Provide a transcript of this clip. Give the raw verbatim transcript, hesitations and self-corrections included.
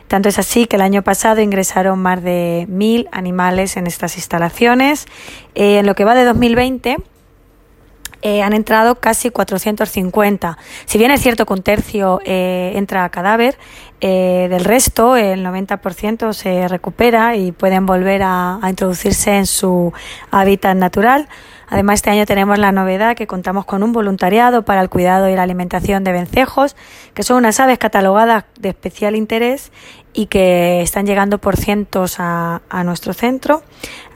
Tanto es así que el año pasado ingresaron más de mil animales en estas instalaciones. Eh, en lo que va de dos mil veinte eh, han entrado casi cuatrocientos cincuenta. Si bien es cierto que un tercio eh, entra a cadáver, eh, del resto el noventa por ciento se recupera y pueden volver a, a introducirse en su hábitat natural. Además, este año tenemos la novedad que contamos con un voluntariado para el cuidado y la alimentación de vencejos, que son unas aves catalogadas de especial interés y que están llegando por cientos a, a nuestro centro.